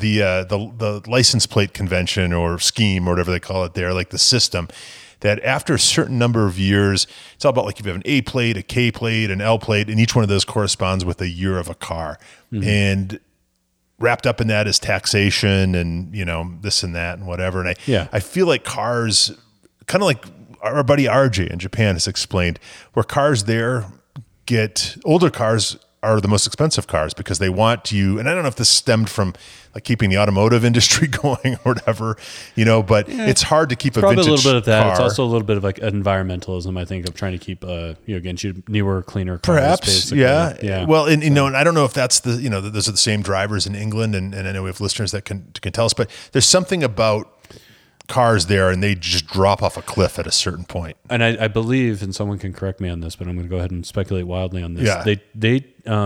the license plate convention or scheme or whatever they call it there, like the system that after a certain number of years, it's all about like if you have an A plate, a K plate, an L plate, and each one of those corresponds with a year of a car, and wrapped up in that is taxation and this and that and whatever. And I feel like cars, kind of like our buddy RJ in Japan has explained, where cars there get older cars are the most expensive cars because they want you, and I don't know if this stemmed from like keeping the automotive industry going or whatever, but it's hard to keep a vintage probably a little bit of that. car. It's also a little bit of like environmentalism, I think, of trying to keep, again, newer, cleaner cars. Perhaps, basically. yeah. Well, and and I don't know if that's those are the same drivers in England, and I know we have listeners that can tell us, but there's something about cars there, and they just drop off a cliff at a certain point. And I believe, and someone can correct me on this, but I'm going to go ahead and speculate wildly on this. Yeah. They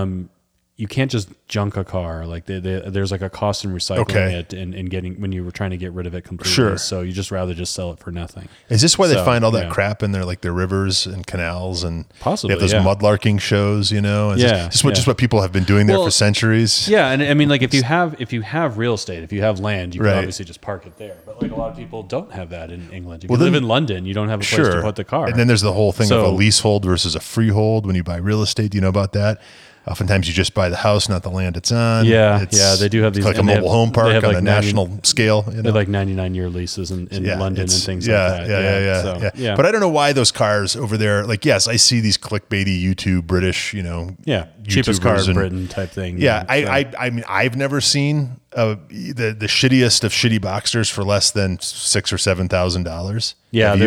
you can't just junk a car. Like there's like a cost in recycling it and getting when you were trying to get rid of it completely. Sure. So you just rather just sell it for nothing. Is this why they find all that crap in there, like their rivers and canals, and possibly they have those mudlarking shows? Is just what people have been doing there for centuries. Yeah, and I mean, like if you have real estate, if you have land, you can obviously just park it there. But like a lot of people don't have that in England. If you live in London, you don't have a place to put the car. And then there's the whole thing of a leasehold versus a freehold when you buy real estate. Do you know about that? Oftentimes you just buy the house, not the land it's on. Yeah, they do have these. It's like a mobile home park on a national scale. They have like 99-year leases in London and things like that. Yeah. But I don't know why those cars over there, like, yes, I see these clickbaity YouTube British, cheapest car in Britain type thing. Yeah, I mean, I've never seen the shittiest of shitty Boxsters for less than $6,000 or $7,000. Yeah,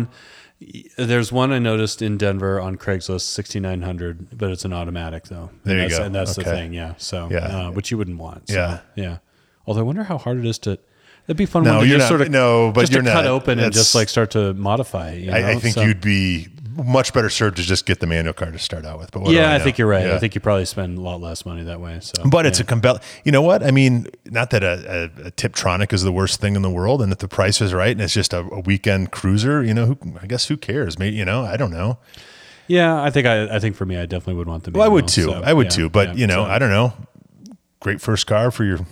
There's one I noticed in Denver on Craigslist, 6,900, but it's an automatic though. There you go. And that's the thing, yeah. So, which you wouldn't want. So, yeah. Although I wonder how hard it is to. It'd be fun. No, to you're just not. Sort of, no, but just you're to not. Cut open and just like start to modify it. I think you'd be much better served to just get the manual car to start out with. But I think you're right. Yeah. I think you probably spend a lot less money that way. So, but it's a compelling. You know what? I mean, not that a Tiptronic is the worst thing in the world, and if the price is right and it's just a weekend cruiser, I guess who cares? Maybe I don't know. Yeah, I think for me, I definitely would want the manual. Well, I would too. I would too. But I don't know. Great first car for your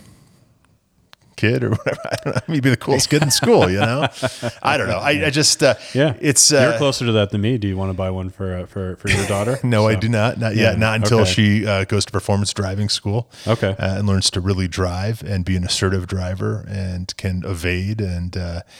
kid or whatever. I don't know. Maybe the coolest kid in school, I don't know. I just it's you're closer to that than me. Do you want to buy one for your daughter? No, I do not yet, not until she goes to performance driving school and learns to really drive and be an assertive driver and can evade and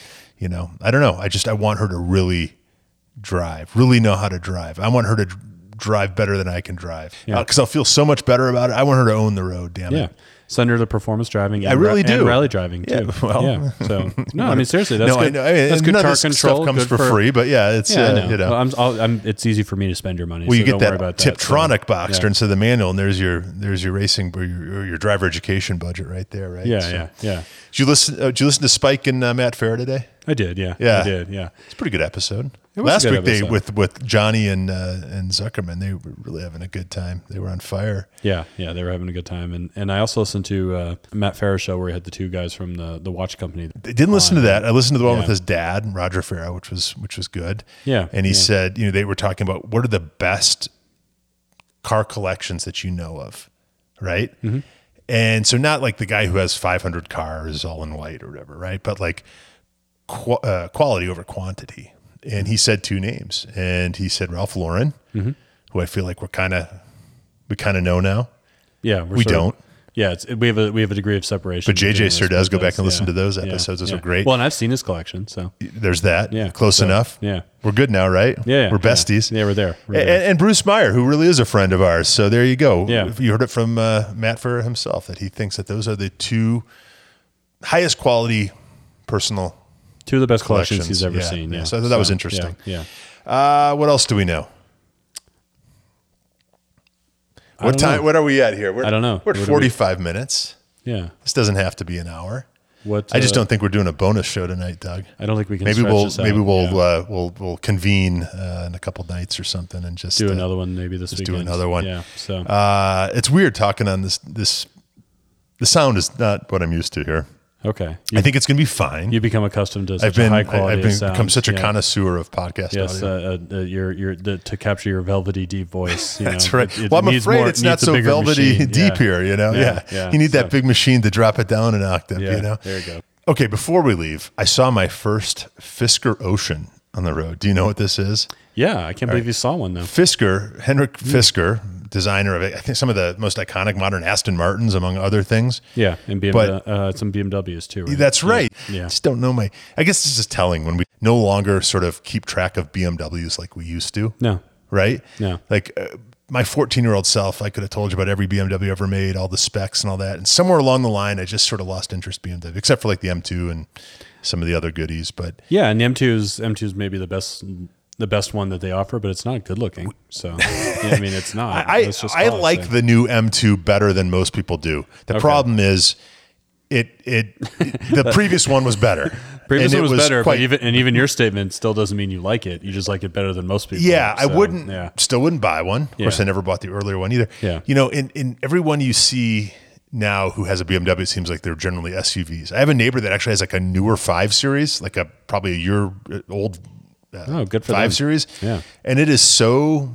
I don't know, I want her to really know how to drive. I want her to drive better than I can drive because I'll feel so much better about it. I want her to own the road, damn it. Send her to performance driving. I really do. And rally driving too. So no, I mean seriously, that's good. I mean, that's good car control. Stuff comes for free, but it's it's easy for me to spend your money. Well, you so get that Tiptronic Boxster instead of the manual, and there's your racing or your driver education budget right there, right? Yeah. Did you listen to Spike and Matt Farah today? I did. I did. It's a pretty good episode. It was Last a good week episode. with Johnny and Zuckerman, they were really having a good time. They were on fire. Yeah, they were having a good time. And I also listened to Matt Farah's show where he had the two guys from the watch company. I didn't listen to that. I listened to the one with his dad, Roger Farah, which was good. Yeah. And he said, they were talking about what are the best car collections that you know of, right? Mm-hmm. And so not like the guy who has 500 cars all in white or whatever, right? But like quality over quantity. And he said two names, and he said Ralph Lauren, who I feel like we kind of know now. Yeah, we don't. We have a degree of separation. But JJ Sir does go back and listen to those episodes. Those are great. Well, and I've seen his collection, so there's that. Yeah, close enough. Yeah, we're good now, right? Yeah, we're besties. Yeah, we're there. And Bruce Meyer, who really is a friend of ours. So there you go. Yeah, you heard it from Matt Farah himself that he thinks that those are the two highest quality personal. Two of the best collections he's ever seen. Yeah. So I thought that was interesting. Yeah. What else do we know? What time? What are we at here? I don't know. We're at 45 minutes. Yeah. This doesn't have to be an hour. What? I just don't think we're doing a bonus show tonight, Doug. I don't think we can. Maybe stretch we'll this out. maybe we'll Yeah. we'll convene in a couple nights or something and just do another one maybe this just weekend. do another one. Yeah. So it's weird talking on this. The sound is not what I'm used to here. okay, I think it's going to be fine. you become accustomed to such a high quality sound. become such a Yeah. connoisseur of podcast Yes, audio. to capture your velvety deep voice. That's right. Well, I'm afraid it's not so velvety deep here. You know, Yeah. You need that big machine to drop it down an octave. Yeah, You know. there you go. Okay, before we leave, I saw my first Fisker Ocean on the road. Do you know what this is? Yeah, I can't believe you saw one though. Henrik Fisker, designer of I think some of the most iconic modern Aston Martins, among other things. Yeah, and some BMWs too. Right? That's right. Yeah. Just don't know I guess this is telling when we no longer sort of keep track of BMWs like we used to. No. Right? No. Like my 14-year-old self, I could have told you about every BMW ever made, all the specs and all that. And somewhere along the line, I just sort of lost interest in BMW, except for like the M2 and some of the other goodies. But Yeah, and the M2 is maybe the best one that they offer, but it's not good looking. So yeah, I mean, it's not. I like the new M2 better than most people do. The problem is the previous one was better. Previous And one it was better, quite- but even your statement still doesn't mean you like it. You just like it better than most people. Yeah, I So, wouldn't. Yeah. Still wouldn't buy one. Of course, Yeah. I never bought the earlier one either. Yeah. You know, in everyone you see now who has a BMW, it seems like they're generally SUVs. I have a neighbor that actually has like a newer 5 Series, like probably a year old Oh, good for 5 them. Series. Yeah. And it is so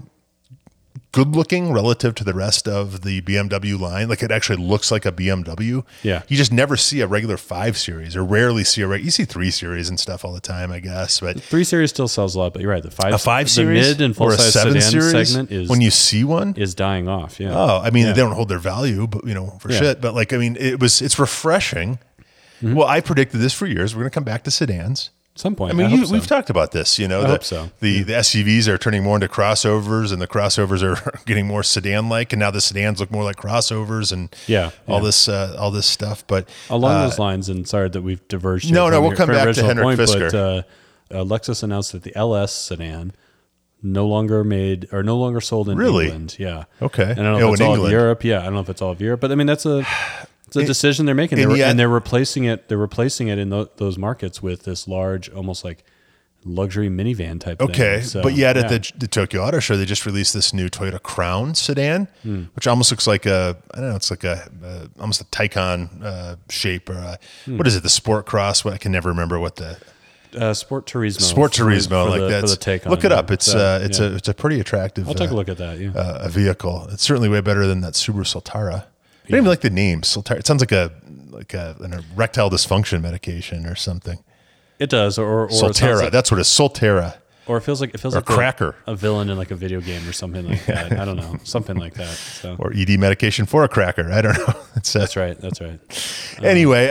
good looking relative to the rest of the BMW line. Like it actually looks like a BMW. Yeah. You just never see a regular 5 Series or rarely see you see 3 Series and stuff all the time, I guess. But 3 Series still sells a lot, but you're right. The 5 Series the mid and or full a size 7 sedan Series segment is when you see one. is dying off. Yeah. Oh, I mean, Yeah. they don't hold their value, but for Yeah. shit. But like, I mean, it's refreshing. Mm-hmm. Well, I predicted this for years. We're going to come back to sedans. Some point. I mean, hope so. we've talked about this. You know, I hope so. The SUVs are turning more into crossovers, and the crossovers are getting more sedan-like, and now the sedans look more like crossovers, and all this stuff. But along those lines, and sorry that we've diverged. No, here we'll from come your back to original Henrik point, Fisker. But Lexus announced that the LS sedan no longer sold in Really? England. Yeah. Okay. And I don't know if it's in all England. of Europe. Yeah, I don't know if it's all of Europe, but I mean it's a decision they're making, and yet- and they're replacing it. They're replacing it in those markets with this large, almost like luxury minivan type thing. Okay, So, but yet at yeah. the Tokyo Auto Show, they just released this new Toyota Crown sedan, which almost looks like it's like almost a Taycan shape or what is it? The Sport Cross? What I can never remember what the Sport Turismo. Sport Turismo for like the, that. for the take on Look it up. It's So, it's yeah. a pretty attractive. I'll take a look at that. Yeah. A vehicle. It's certainly way better than that Subaru Solterra. I don't even like the name Solterra. It sounds like an erectile dysfunction medication or something. It does, or Solterra. it sounds like- That's what it is. Solterra. or it feels like Or cracker. a villain in like a video game or something like that. I don't know, something like that. So Or ED medication for a cracker. I don't know. that's right. That's right. Anyway,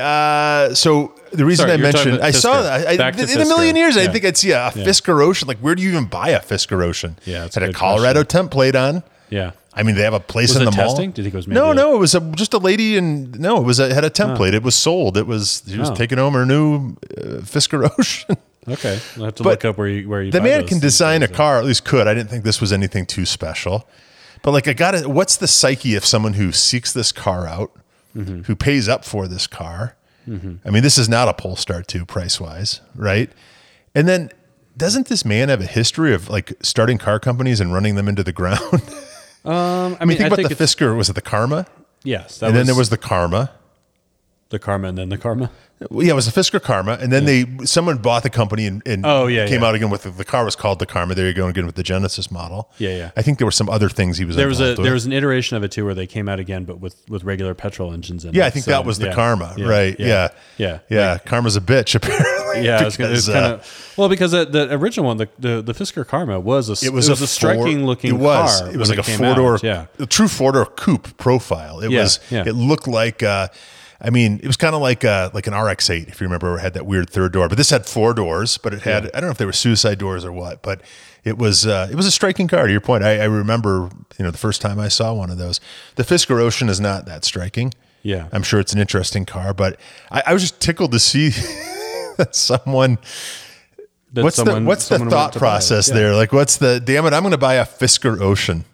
so the reason Sorry, I you were talking mentioned, about I saw Fisker. that Back to in a million Fisker. years, I Yeah. didn't think I'd see a Fisker Ocean. Like, where do you even buy a Fisker Ocean? Yeah, that's Had a a good Colorado temp plate on. Yeah. I mean, they have a place Was in it the mall. testing? Did you think it was maybe No, it was just a lady, and no, it had a temp plate. It was sold. She was Oh. taking home her new Fisker Ocean. Okay, I'll have to But look up where you. The buy man those can things design a these days. car, at least could. I didn't think this was anything too special. But like, what's the psyche of someone who seeks this car out, who pays up for this car? I mean, this is not a Polestar 2 price-wise, right? And then doesn't this man have a history of like starting car companies and running them into the ground? I I mean, think about the it's- Fisker. Was it the Karma? Yes, And then there was the Karma. the Karma, and then the Karma. Well, yeah, it was the Fisker Karma, and then someone bought the company and came out again with the car was called the Karma. There you go, again with the Genesis model. Yeah. I think there were some other things he was. There was involved with. an iteration of it too where they came out again, but with regular petrol engines in it. Yeah, I think So, that was the yeah. Karma, Yeah. right? Yeah. Yeah. Karma's a bitch, apparently. Yeah, it's kind because, of because the original one, the Fisker Karma, was a striking looking car. It was when like a came 4-door, out. Yeah, a true 4-door coupe profile. It was. yeah. It looked like. I mean, it was kind of like an RX-8, if you remember, it had that weird third door. But this had 4 doors, but it had, I don't know if they were suicide doors or what, but it was a striking car, to your point. I remember, the first time I saw one of those. The Fisker Ocean is not that striking. Yeah. I'm sure it's an interesting car, but I was just tickled to see that someone... What's the someone thought wanted to buy it. process Yeah. there? Like, damn it, I'm going to buy a Fisker Ocean.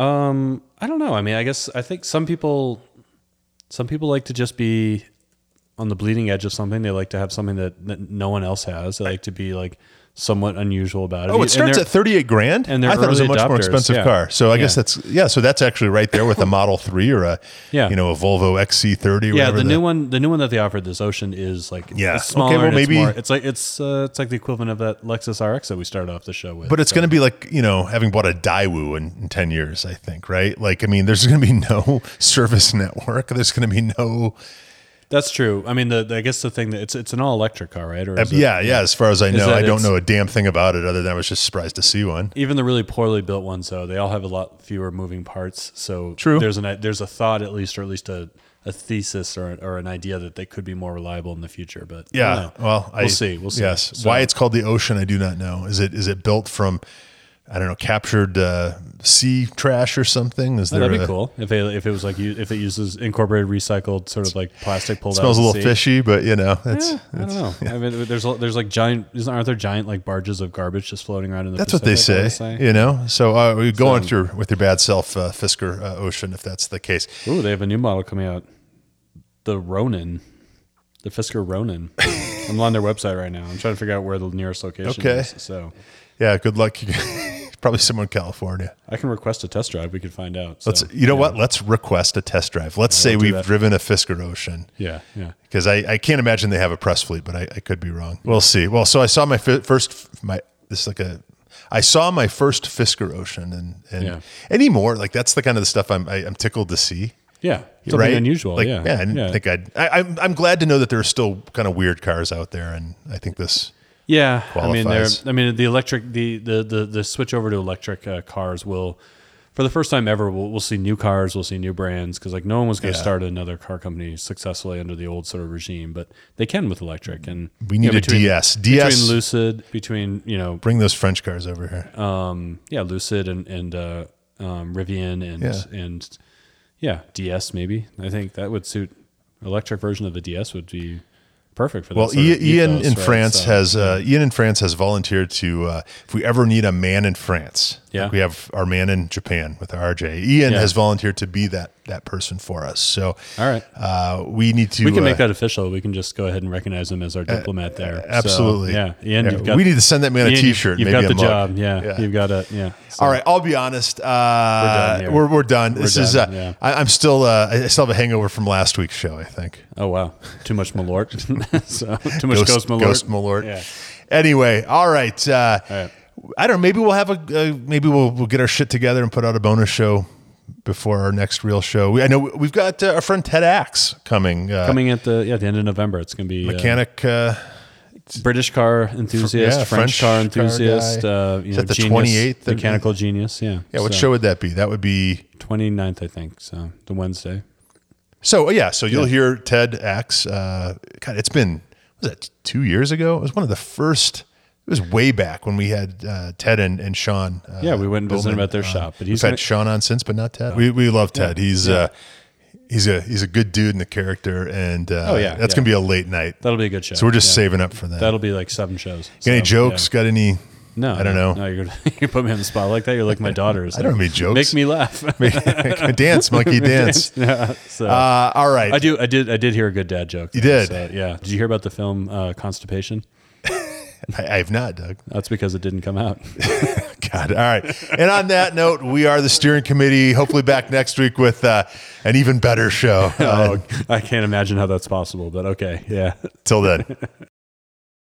I don't know. I mean, I think some people like to just be on the bleeding edge of something. They like to have something that no one else has. They like to be like somewhat unusual about it. Oh, it starts at $38,000, and I thought it was a early much more adopters, expensive yeah. car. So I guess Yeah. so that's actually right there with a Model 3 or a Yeah. a Volvo XC30. Or Yeah, whatever the new one that they offered, this Ocean, is like Yeah. it's smaller. Okay, well, and maybe- it's like the equivalent of that Lexus RX that we started off the show with. But it's going to be like, having bought a Daewoo in 10 years, I think, right? Like, I mean, there's going to be no service network. There's going to be no. That's true. I mean, I guess the thing that it's an all electric car, right? Or is it- Yeah. As far as I know, that I don't it's- know a damn thing about it other than I was just surprised to see one. Even the really poorly built ones, though, they all have a lot fewer moving parts. So True. There's a thought, at least, or at least a thesis or an idea that they could be more reliable in the future. But I Yeah. don't know. Well, we'll see. We'll see. Yes. So- Why it's called the Ocean, I do not know. Is it built from, I don't know, captured sea trash or something? Is there? That'd be cool if it was like if it uses incorporated recycled sort of like plastic pulled Smells a out. little fishy, but it's I don't know. I mean, there's like giant. Aren't there giant like barges of garbage just floating around in the? that's what they Pacific, say. So we go on with your bad self, Fisker Ocean, if that's the case. Ooh, they have a new model coming out. The Ronin. The Fisker Ronin. I'm on their website right now. I'm trying to figure out where the nearest location Okay. is. So Yeah, good luck. Probably somewhere in California. I can request a test drive. We could find out. So, What? Let's request a test drive. Let's say we'll do we've that. driven a Fisker Ocean. Yeah. Because I can't imagine they have a press fleet, but I could be wrong. We'll see. Well, so I saw my first I saw my first Fisker Ocean, and Yeah. anymore, like that's the kind of the stuff I'm tickled to see. Yeah. Something Right? unusual. Like, yeah. I didn't think I'm glad to know that there are still kind of weird cars out there, and I think this. Yeah, qualifies. the electric, the switch over to electric cars will, for the first time ever, we'll see new cars, we'll see new brands, because like no one was going to start another car company successfully under the old sort of regime, but they can with electric. And We need a DS. DS. between Lucid, Bring those French cars over here. Lucid and Rivian and DS maybe. I think that would suit. Electric version of the DS would be perfect for that. Well, sort of Ian ethos, in right? France So, Ian in France has volunteered to if we ever need a man in France, Yeah. like we have our man in Japan with RJ. Ian Yeah. has volunteered to be that person for us. So, all right. we need to. We can make that official. We can just go ahead and recognize him as our diplomat there. So, Absolutely. yeah. Ian, you've got, we need to send that man a Ian, T-shirt. You've maybe got the a mug. job. Yeah. You've got it. Yeah. So, All right, I'll be honest. done here. We're done. This is. done, yeah. I'm still. I still have a hangover from last week's show. I think. Oh, wow. Too much Malort. So, too much Ghost Malort. Ghost Malort. Yeah. Anyway, all right. right. I don't know. Maybe we'll have maybe we'll get our shit together and put out a bonus show before our next real show. I know we've got our friend Ted Axe coming. Coming at the end of November. It's going to be Mechanic. British car enthusiast, French car enthusiast. guy. Is that the genius, 28th? Mechanical genius. Yeah. Yeah. What show would that be? That would be 29th, I think. So the Wednesday. So you'll hear Ted Axe. God, it's been, was that 2 years ago? It was one of the first. It was way back when we had Ted and Sean. Yeah, we went and visited him Bowman, at their shop. But we've had Sean on since, but not Ted. We love Ted. He's a good dude in the character, and that's gonna be a late night. That'll be a good show. So we're just saving up for that. That'll be like 7 shows. Got any jokes? Got any? No, I don't know. No, you put me on the spot like that. You're like my daughters. I don't have any jokes. Make me laugh. Dance, monkey, dance. Yeah, so. All right. I did hear a good dad joke. You did? So, yeah. Did you hear about the film Constipation? I have not, Doug. That's because it didn't come out. God. All right. And on that note, we are the steering committee. Hopefully back next week with an even better show. I can't imagine how that's possible, but okay. Yeah. Till then.